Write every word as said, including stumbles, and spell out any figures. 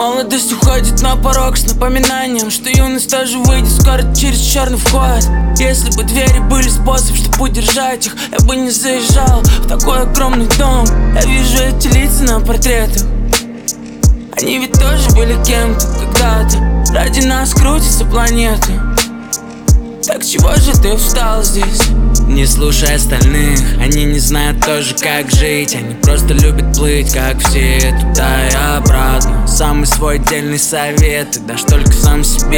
Молодость уходит на порог с напоминанием, что юность тоже выйдет скоро через черный вход. Если бы двери были способ, чтобы удержать их, я бы не заезжал в такой огромный дом. Я вижу эти лица на портретах, они ведь тоже были кем-то когда-то. Ради нас крутится планета. Так чего же ты встал здесь? Не слушай остальных, они не знают тоже как жить. Они просто любят плыть, как все, туда и обратно. Самый свой отдельный совет ты дашь только сам себе.